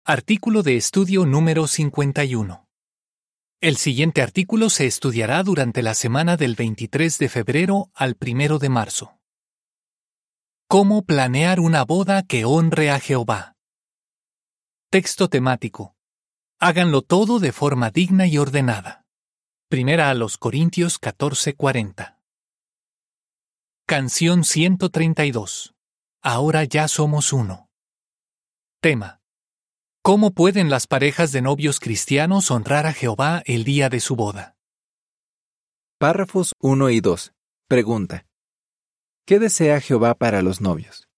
Artículo de estudio número 51. El siguiente artículo se estudiará durante la semana del 23 de febrero al 1 de marzo. ¿Cómo planear una boda que honre a Jehová? Texto temático. Háganlo todo de forma digna y ordenada. Primera a los Corintios 14:40. Canción 132. Ahora ya somos uno. Tema. ¿Cómo pueden las parejas de novios cristianos honrar a Jehová el día de su boda? Párrafos 1 y 2. Pregunta. ¿Qué desea Jehová para los novios?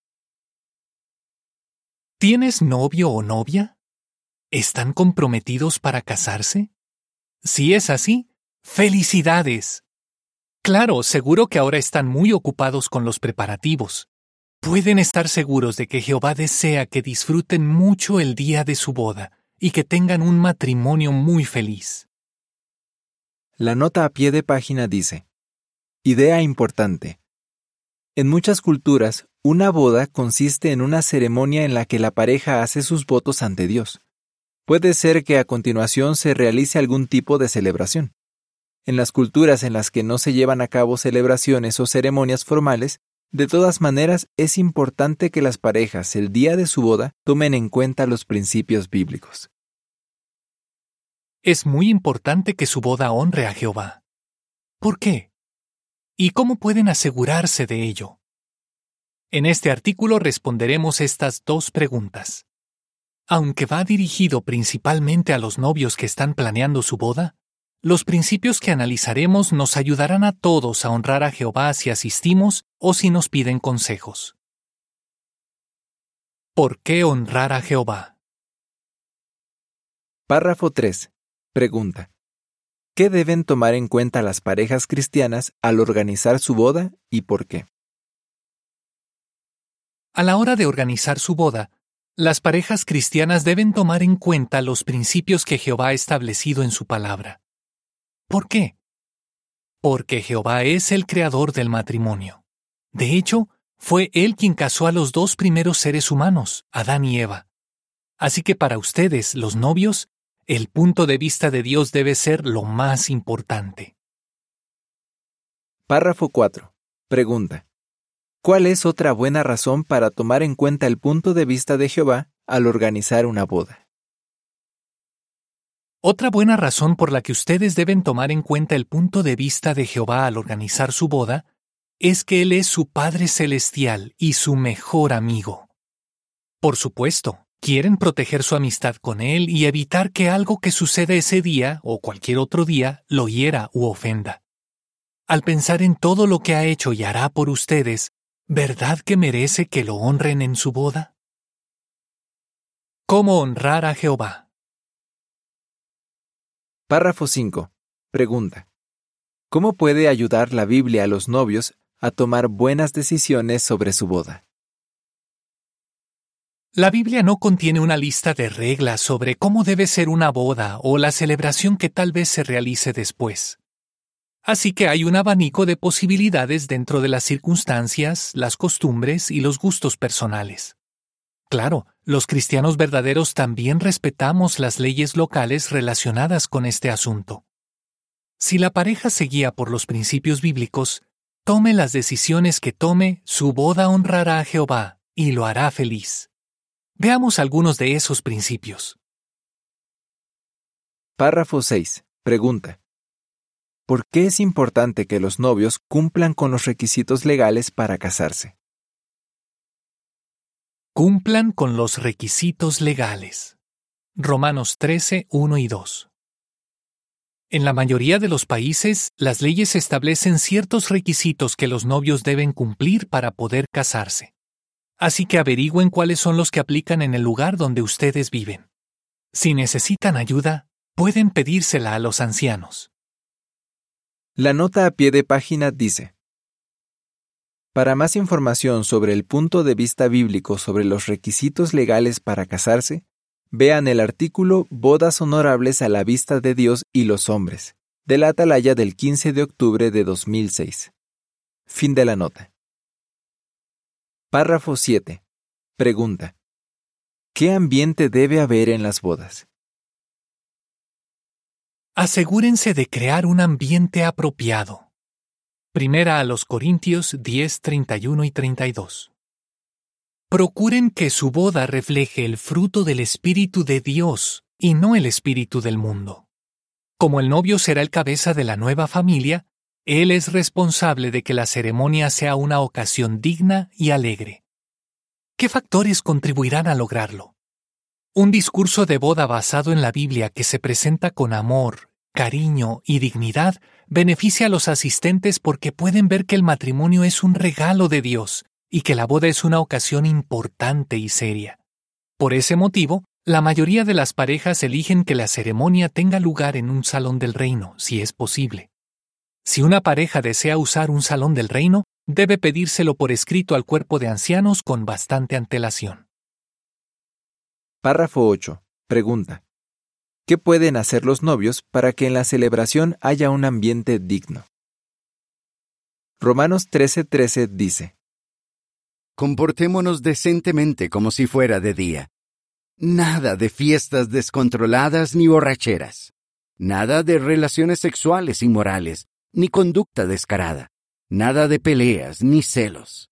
¿Tienes novio o novia? ¿Están comprometidos para casarse? Si es así, ¡felicidades! Claro, seguro que ahora están muy ocupados con los preparativos. Pueden estar seguros de que Jehová desea que disfruten mucho el día de su boda y que tengan un matrimonio muy feliz. La nota a pie de página dice: idea importante. En muchas culturas, una boda consiste en una ceremonia en la que la pareja hace sus votos ante Dios. Puede ser que a continuación se realice algún tipo de celebración. En las culturas en las que no se llevan a cabo celebraciones o ceremonias formales, de todas maneras es importante que las parejas el día de su boda tomen en cuenta los principios bíblicos. Es muy importante que su boda honre a Jehová. ¿Por qué? ¿Y cómo pueden asegurarse de ello? En este artículo responderemos estas dos preguntas. Aunque va dirigido principalmente a los novios que están planeando su boda, los principios que analizaremos nos ayudarán a todos a honrar a Jehová si asistimos o si nos piden consejos. ¿Por qué honrar a Jehová? Párrafo 3. Pregunta. ¿Qué deben tomar en cuenta las parejas cristianas al organizar su boda y por qué? A la hora de organizar su boda, las parejas cristianas deben tomar en cuenta los principios que Jehová ha establecido en su palabra. ¿Por qué? Porque Jehová es el creador del matrimonio. De hecho, fue Él quien casó a los dos primeros seres humanos, Adán y Eva. Así que para ustedes, los novios, el punto de vista de Dios debe ser lo más importante. Párrafo 4. Pregunta. ¿Cuál es otra buena razón para tomar en cuenta el punto de vista de Jehová al organizar una boda? Otra buena razón por la que ustedes deben tomar en cuenta el punto de vista de Jehová al organizar su boda es que Él es su Padre Celestial y su mejor amigo. Por supuesto, quieren proteger su amistad con Él y evitar que algo que suceda ese día o cualquier otro día lo hiera u ofenda. Al pensar en todo lo que ha hecho y hará por ustedes, ¿verdad que merece que lo honren en su boda? ¿Cómo honrar a Jehová? Párrafo 5. Pregunta. ¿Cómo puede ayudar la Biblia a los novios a tomar buenas decisiones sobre su boda? La Biblia no contiene una lista de reglas sobre cómo debe ser una boda o la celebración que tal vez se realice después. Así que hay un abanico de posibilidades dentro de las circunstancias, las costumbres y los gustos personales. Claro, los cristianos verdaderos también respetamos las leyes locales relacionadas con este asunto. Si la pareja se guía por los principios bíblicos, tome las decisiones que tome, su boda honrará a Jehová y lo hará feliz. Veamos algunos de esos principios. Párrafo 6. Pregunta. ¿Por qué es importante que los novios cumplan con los requisitos legales para casarse? Cumplan con los requisitos legales. Romanos 13, 1 y 2. En la mayoría de los países, las leyes establecen ciertos requisitos que los novios deben cumplir para poder casarse. Así que averigüen cuáles son los que aplican en el lugar donde ustedes viven. Si necesitan ayuda, pueden pedírsela a los ancianos. La nota a pie de página dice: para más información sobre el punto de vista bíblico sobre los requisitos legales para casarse, vean el artículo Bodas honorables a la vista de Dios y los hombres, de la Atalaya del 15 de octubre de 2006. Fin de la nota. Párrafo 7. Pregunta. ¿Qué ambiente debe haber en las bodas? Asegúrense de crear un ambiente apropiado. Primera a los Corintios 10, 31 y 32. Procuren que su boda refleje el fruto del Espíritu de Dios y no el espíritu del mundo. Como el novio será el cabeza de la nueva familia, él es responsable de que la ceremonia sea una ocasión digna y alegre. ¿Qué factores contribuirán a lograrlo? Un discurso de boda basado en la Biblia que se presenta con amor, cariño y dignidad beneficia a los asistentes porque pueden ver que el matrimonio es un regalo de Dios y que la boda es una ocasión importante y seria. Por ese motivo, la mayoría de las parejas eligen que la ceremonia tenga lugar en un salón del reino, si es posible. Si una pareja desea usar un salón del reino, debe pedírselo por escrito al cuerpo de ancianos con bastante antelación. Párrafo 8. Pregunta. ¿Qué pueden hacer los novios para que en la celebración haya un ambiente digno? Romanos 13:13 dice: Comportémonos decentemente como si fuera de día. Nada de fiestas descontroladas ni borracheras. Nada de relaciones sexuales inmorales, ni conducta descarada. Nada de peleas ni celos.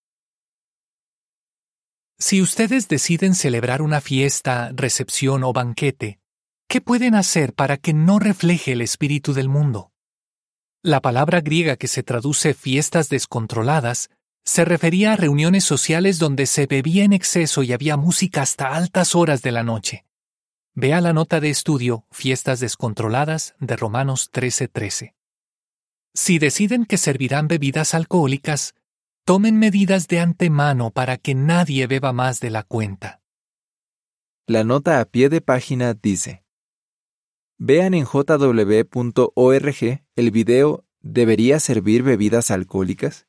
Si ustedes deciden celebrar una fiesta, recepción o banquete, ¿qué pueden hacer para que no refleje el espíritu del mundo? La palabra griega que se traduce fiestas descontroladas se refería a reuniones sociales donde se bebía en exceso y había música hasta altas horas de la noche. Vea la nota de estudio Fiestas descontroladas de Romanos 13:13. Si deciden que servirán bebidas alcohólicas, tomen medidas de antemano para que nadie beba más de la cuenta. La nota a pie de página dice: Vean en jw.org el video ¿Debería servir bebidas alcohólicas?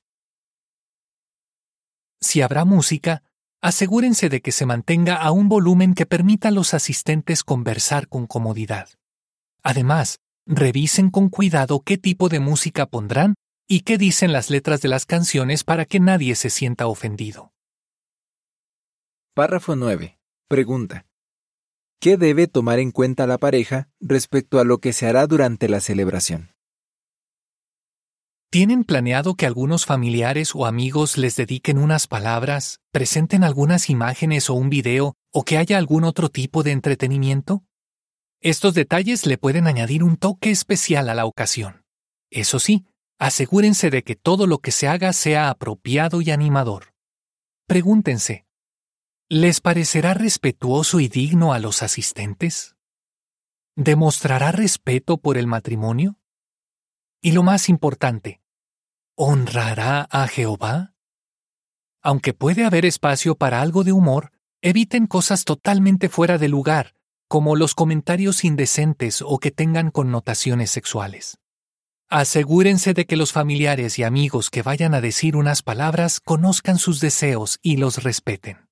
Si habrá música, asegúrense de que se mantenga a un volumen que permita a los asistentes conversar con comodidad. Además, revisen con cuidado qué tipo de música pondrán y qué dicen las letras de las canciones para que nadie se sienta ofendido. Párrafo 9. Pregunta. ¿Qué debe tomar en cuenta la pareja respecto a lo que se hará durante la celebración? ¿Tienen planeado que algunos familiares o amigos les dediquen unas palabras, presenten algunas imágenes o un video, o que haya algún otro tipo de entretenimiento? Estos detalles le pueden añadir un toque especial a la ocasión. Eso sí, asegúrense de que todo lo que se haga sea apropiado y animador. Pregúntense, ¿les parecerá respetuoso y digno a los asistentes? ¿Demostrará respeto por el matrimonio? Y lo más importante, ¿honrará a Jehová? Aunque puede haber espacio para algo de humor, eviten cosas totalmente fuera de lugar, como los comentarios indecentes o que tengan connotaciones sexuales. Asegúrense de que los familiares y amigos que vayan a decir unas palabras conozcan sus deseos y los respeten.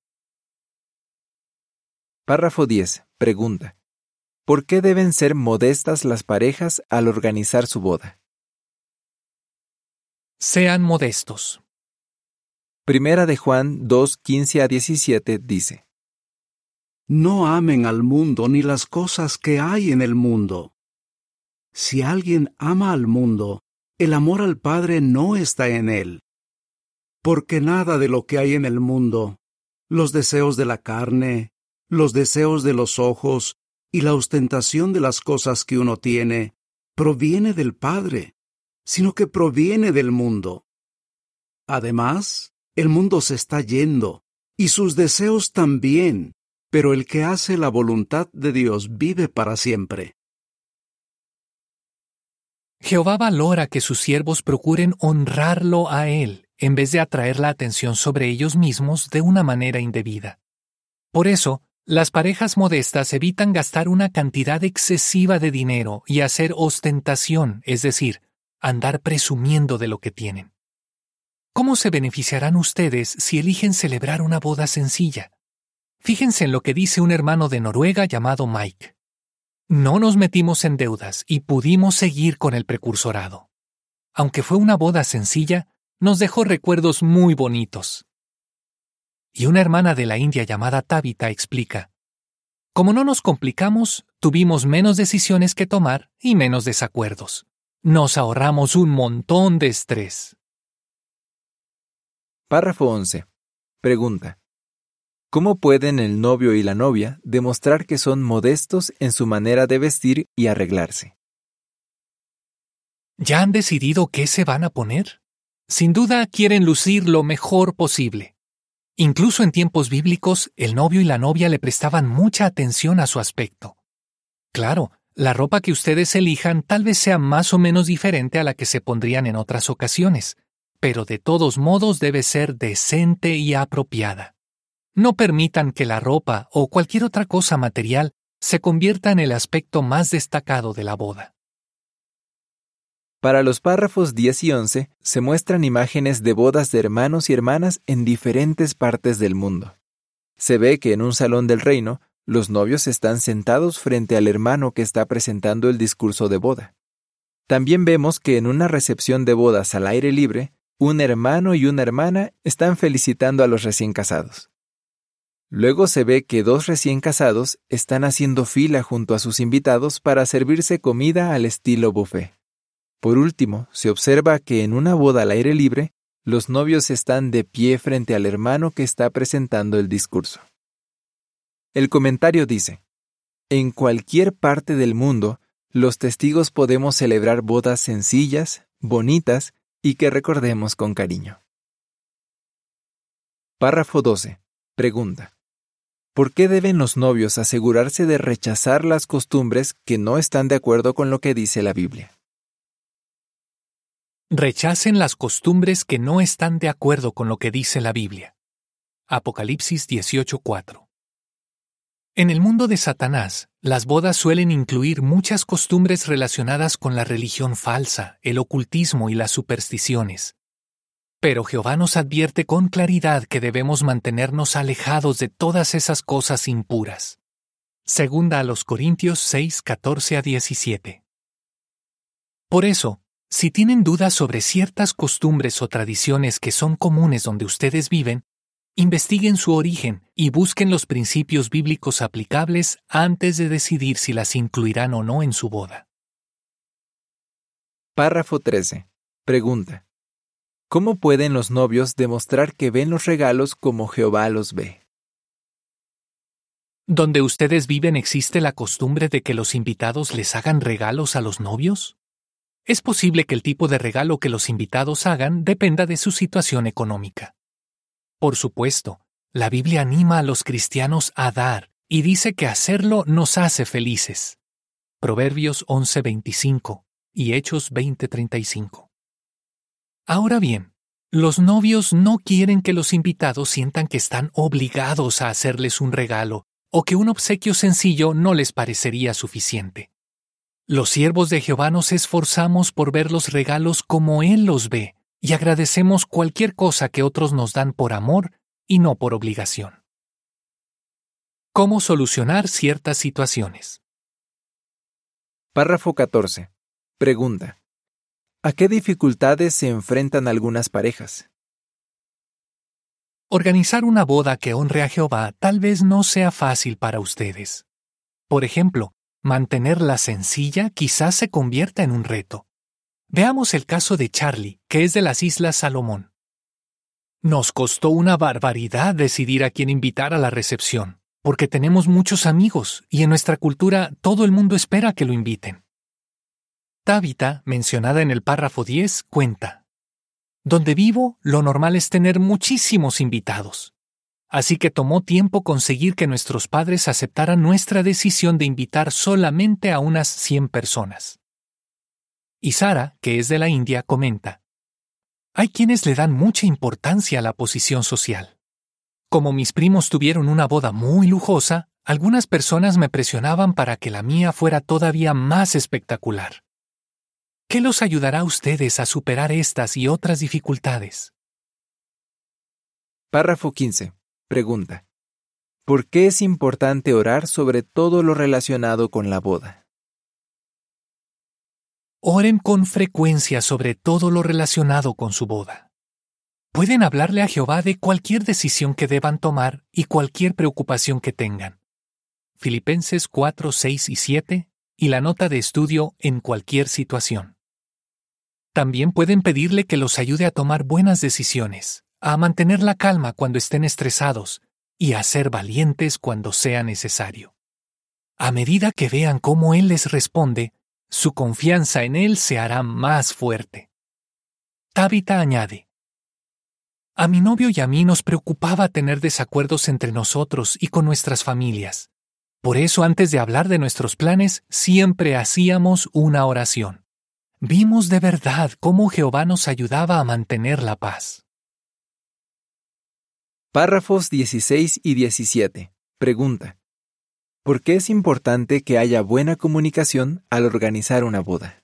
Párrafo 10. Pregunta. ¿Por qué deben ser modestas las parejas al organizar su boda? Sean modestos. Primera de Juan 2:15-17 dice: No amen al mundo ni las cosas que hay en el mundo. Si alguien ama al mundo, el amor al Padre no está en él. Porque nada de lo que hay en el mundo, los deseos de la carne, los deseos de los ojos y la ostentación de las cosas que uno tiene, proviene del Padre, sino que proviene del mundo. Además, el mundo se está yendo, y sus deseos también, pero el que hace la voluntad de Dios vive para siempre. Jehová valora que sus siervos procuren honrarlo a Él, en vez de atraer la atención sobre ellos mismos de una manera indebida. Por eso, las parejas modestas evitan gastar una cantidad excesiva de dinero y hacer ostentación, es decir, andar presumiendo de lo que tienen. ¿Cómo se beneficiarán ustedes si eligen celebrar una boda sencilla? Fíjense en lo que dice un hermano de Noruega llamado Mike. No nos metimos en deudas y pudimos seguir con el precursorado. Aunque fue una boda sencilla, nos dejó recuerdos muy bonitos. Y una hermana de la India llamada Tabitha explica: Como no nos complicamos, tuvimos menos decisiones que tomar y menos desacuerdos. Nos ahorramos un montón de estrés. Párrafo 11. Pregunta. ¿Cómo pueden el novio y la novia demostrar que son modestos en su manera de vestir y arreglarse? ¿Ya han decidido qué se van a poner? Sin duda quieren lucir lo mejor posible. Incluso en tiempos bíblicos, el novio y la novia le prestaban mucha atención a su aspecto. Claro, la ropa que ustedes elijan tal vez sea más o menos diferente a la que se pondrían en otras ocasiones, pero de todos modos debe ser decente y apropiada. No permitan que la ropa o cualquier otra cosa material se convierta en el aspecto más destacado de la boda. Para los párrafos 10 y 11 se muestran imágenes de bodas de hermanos y hermanas en diferentes partes del mundo. Se ve que en un salón del reino, los novios están sentados frente al hermano que está presentando el discurso de boda. También vemos que en una recepción de bodas al aire libre, un hermano y una hermana están felicitando a los recién casados. Luego se ve que dos recién casados están haciendo fila junto a sus invitados para servirse comida al estilo buffet. Por último, se observa que en una boda al aire libre, los novios están de pie frente al hermano que está presentando el discurso. El comentario dice: en cualquier parte del mundo, los testigos podemos celebrar bodas sencillas, bonitas y que recordemos con cariño. Párrafo 12. Pregunta. ¿Por qué deben los novios asegurarse de rechazar las costumbres que no están de acuerdo con lo que dice la Biblia? Rechacen las costumbres que no están de acuerdo con lo que dice la Biblia. Apocalipsis 18:4. En el mundo de Satanás, las bodas suelen incluir muchas costumbres relacionadas con la religión falsa, el ocultismo y las supersticiones. Pero Jehová nos advierte con claridad que debemos mantenernos alejados de todas esas cosas impuras. Segunda a los Corintios 6:14-17. Por eso, si tienen dudas sobre ciertas costumbres o tradiciones que son comunes donde ustedes viven, investiguen su origen y busquen los principios bíblicos aplicables antes de decidir si las incluirán o no en su boda. Párrafo 13. Pregunta. ¿Cómo pueden los novios demostrar que ven los regalos como Jehová los ve? ¿Donde ustedes viven existe la costumbre de que los invitados les hagan regalos a los novios? Es posible que el tipo de regalo que los invitados hagan dependa de su situación económica. Por supuesto, la Biblia anima a los cristianos a dar y dice que hacerlo nos hace felices. Proverbios 11:25 y Hechos 20:35. Ahora bien, los novios no quieren que los invitados sientan que están obligados a hacerles un regalo o que un obsequio sencillo no les parecería suficiente. Los siervos de Jehová nos esforzamos por ver los regalos como Él los ve y agradecemos cualquier cosa que otros nos dan por amor y no por obligación. ¿Cómo solucionar ciertas situaciones? Párrafo 14. Pregunta. ¿A qué dificultades se enfrentan algunas parejas? Organizar una boda que honre a Jehová tal vez no sea fácil para ustedes. Por ejemplo, mantenerla sencilla quizás se convierta en un reto. Veamos el caso de Charlie, que es de las Islas Salomón. Nos costó una barbaridad decidir a quién invitar a la recepción, porque tenemos muchos amigos y en nuestra cultura todo el mundo espera que lo inviten. Tabitha, mencionada en el párrafo 10, cuenta: donde vivo, lo normal es tener muchísimos invitados. Así que tomó tiempo conseguir que nuestros padres aceptaran nuestra decisión de invitar solamente a unas 100 personas. Y Sara, que es de la India, comenta: hay quienes le dan mucha importancia a la posición social. Como mis primos tuvieron una boda muy lujosa, algunas personas me presionaban para que la mía fuera todavía más espectacular. ¿Qué los ayudará a ustedes a superar estas y otras dificultades? Párrafo 15. Pregunta. ¿Por qué es importante orar sobre todo lo relacionado con la boda? Oren con frecuencia sobre todo lo relacionado con su boda. Pueden hablarle a Jehová de cualquier decisión que deban tomar y cualquier preocupación que tengan. Filipenses 4, 6 y 7, y la nota de estudio en cualquier situación. También pueden pedirle que los ayude a tomar buenas decisiones, a mantener la calma cuando estén estresados y a ser valientes cuando sea necesario. A medida que vean cómo Él les responde, su confianza en Él se hará más fuerte. Tabitha añade: a mi novio y a mí nos preocupaba tener desacuerdos entre nosotros y con nuestras familias. Por eso, antes de hablar de nuestros planes, siempre hacíamos una oración. Vimos de verdad cómo Jehová nos ayudaba a mantener la paz. Párrafos 16 y 17. Pregunta: ¿por qué es importante que haya buena comunicación al organizar una boda?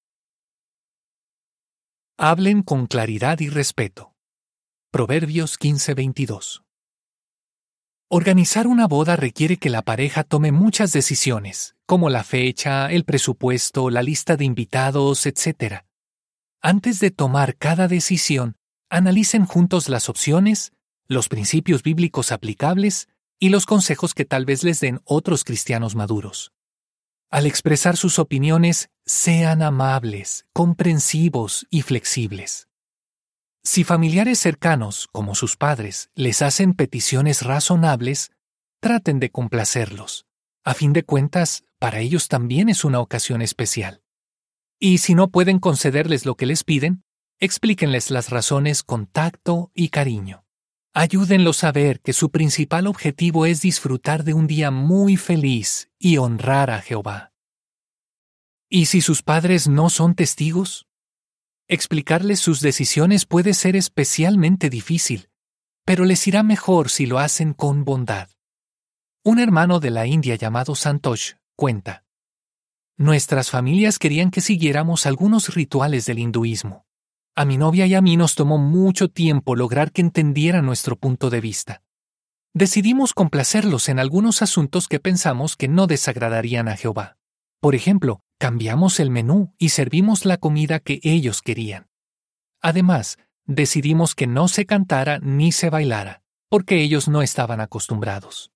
Hablen con claridad y respeto. Proverbios 15:22. Organizar una boda requiere que la pareja tome muchas decisiones, como la fecha, el presupuesto, la lista de invitados, etc. Antes de tomar cada decisión, analicen juntos las opciones, los principios bíblicos aplicables y los consejos que tal vez les den otros cristianos maduros. Al expresar sus opiniones, sean amables, comprensivos y flexibles. Si familiares cercanos, como sus padres, les hacen peticiones razonables, traten de complacerlos. A fin de cuentas, para ellos también es una ocasión especial. Y si no pueden concederles lo que les piden, explíquenles las razones con tacto y cariño. Ayúdenlos a ver que su principal objetivo es disfrutar de un día muy feliz y honrar a Jehová. ¿Y si sus padres no son testigos? Explicarles sus decisiones puede ser especialmente difícil, pero les irá mejor si lo hacen con bondad. Un hermano de la India llamado Santosh cuenta: nuestras familias querían que siguiéramos algunos rituales del hinduismo. A mi novia y a mí nos tomó mucho tiempo lograr que entendieran nuestro punto de vista. Decidimos complacerlos en algunos asuntos que pensamos que no desagradarían a Jehová. Por ejemplo, cambiamos el menú y servimos la comida que ellos querían. Además, decidimos que no se cantara ni se bailara, porque ellos no estaban acostumbrados.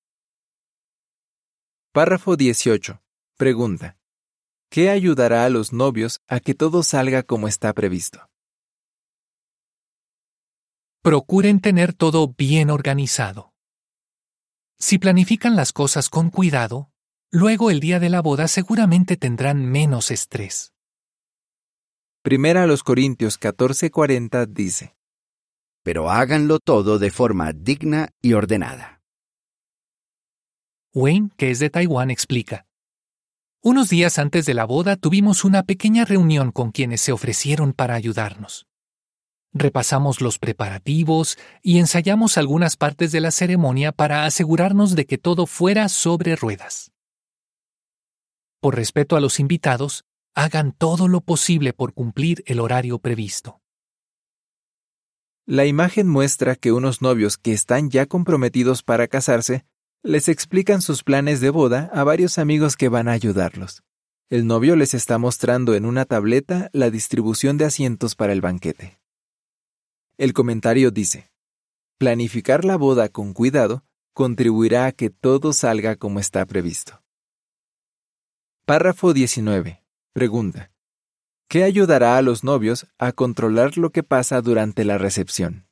Párrafo 18. Pregunta: ¿qué ayudará a los novios a que todo salga como está previsto? Procuren tener todo bien organizado. Si planifican las cosas con cuidado, luego el día de la boda seguramente tendrán menos estrés. Primera a los Corintios 14:40 dice: pero háganlo todo de forma digna y ordenada. Wayne, que es de Taiwán, explica: unos días antes de la boda tuvimos una pequeña reunión con quienes se ofrecieron para ayudarnos. Repasamos los preparativos y ensayamos algunas partes de la ceremonia para asegurarnos de que todo fuera sobre ruedas. Por respeto a los invitados, hagan todo lo posible por cumplir el horario previsto. La imagen muestra que unos novios que están ya comprometidos para casarse les explican sus planes de boda a varios amigos que van a ayudarlos. El novio les está mostrando en una tableta la distribución de asientos para el banquete. El comentario dice: planificar la boda con cuidado contribuirá a que todo salga como está previsto. Párrafo 19. Pregunta: ¿qué ayudará a los novios a controlar lo que pasa durante la recepción?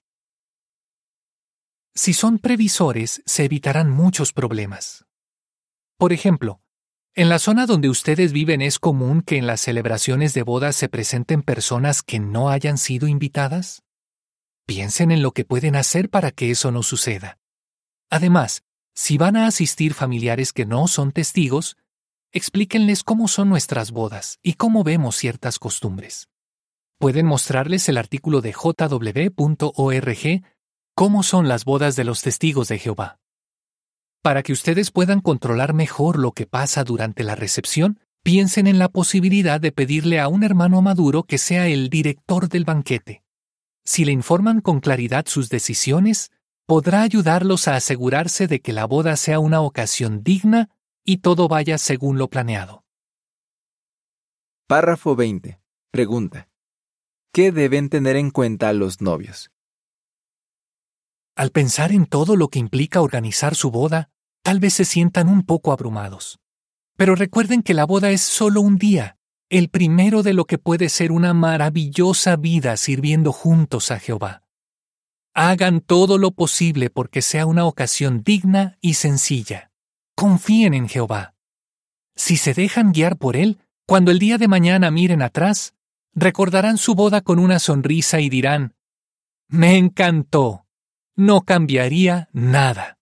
Si son previsores, se evitarán muchos problemas. Por ejemplo, en la zona donde ustedes viven es común que en las celebraciones de bodas se presenten personas que no hayan sido invitadas. Piensen en lo que pueden hacer para que eso no suceda. Además, si van a asistir familiares que no son testigos, explíquenles cómo son nuestras bodas y cómo vemos ciertas costumbres. Pueden mostrarles el artículo de jw.org, ¿Cómo son las bodas de los testigos de Jehová? Para que ustedes puedan controlar mejor lo que pasa durante la recepción, piensen en la posibilidad de pedirle a un hermano maduro que sea el director del banquete. Si le informan con claridad sus decisiones, podrá ayudarlos a asegurarse de que la boda sea una ocasión digna y todo vaya según lo planeado. Párrafo 20. Pregunta: ¿qué deben tener en cuenta los novios? Al pensar en todo lo que implica organizar su boda, tal vez se sientan un poco abrumados. Pero recuerden que la boda es solo un día, el primero de lo que puede ser una maravillosa vida sirviendo juntos a Jehová. Hagan todo lo posible porque sea una ocasión digna y sencilla. Confíen en Jehová. Si se dejan guiar por Él, cuando el día de mañana miren atrás, recordarán su boda con una sonrisa y dirán: «Me encantó. No cambiaría nada».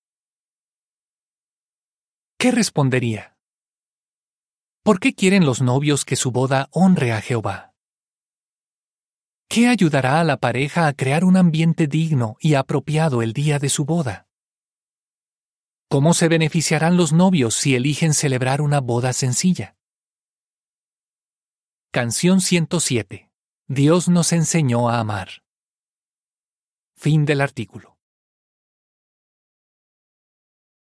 ¿Qué respondería? ¿Por qué quieren los novios que su boda honre a Jehová? ¿Qué ayudará a la pareja a crear un ambiente digno y apropiado el día de su boda? ¿Cómo se beneficiarán los novios si eligen celebrar una boda sencilla? Canción 107. Dios nos enseñó a amar. Fin del artículo.